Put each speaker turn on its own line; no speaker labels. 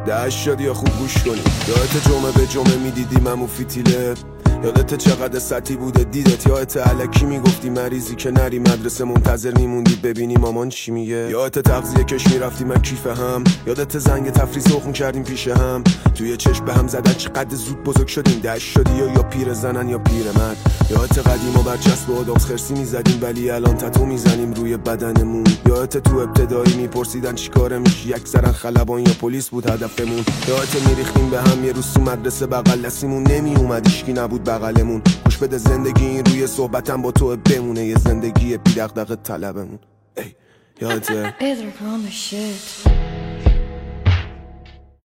دهش شدی یا خوب گوش کنی. یادت جمعه به جمعه میدیدیم همون فیتیله؟ یادت چقدر سطحی بوده دیدت؟ یادت الکی میگفتی مریضی که نری مدرسه منتظر میموندی ببینی مامان چی میگه؟ یادت تغذیه کش میرفتیم من کیف هم؟ یادت زنگ تفریح سخن کردیم پیش هم؟ توی چشم به هم زدن چقدر زود بزرگ شدیم. دش شدی یا پیر زنن یا پیر مرد؟ یادت قدیما برچسب و آداغ خرسی میزدیم ولی الان تتو میزنیم روی بدنمون؟ یادت تو ابتدایی میپرسیدن چیکاره میشی اکثرا خلبان یا پلیس بود هدفمون؟ یادت میریختیم به هم یه روز تو مدرسه بغل دستیمون نمیومد هیچکی نبود بغلمون؟ گوش بده زندگی این روی صحبتم با تو بمونه، یه زندگی بی دغدغه طلبمون. یادت
Pedro, promise shit.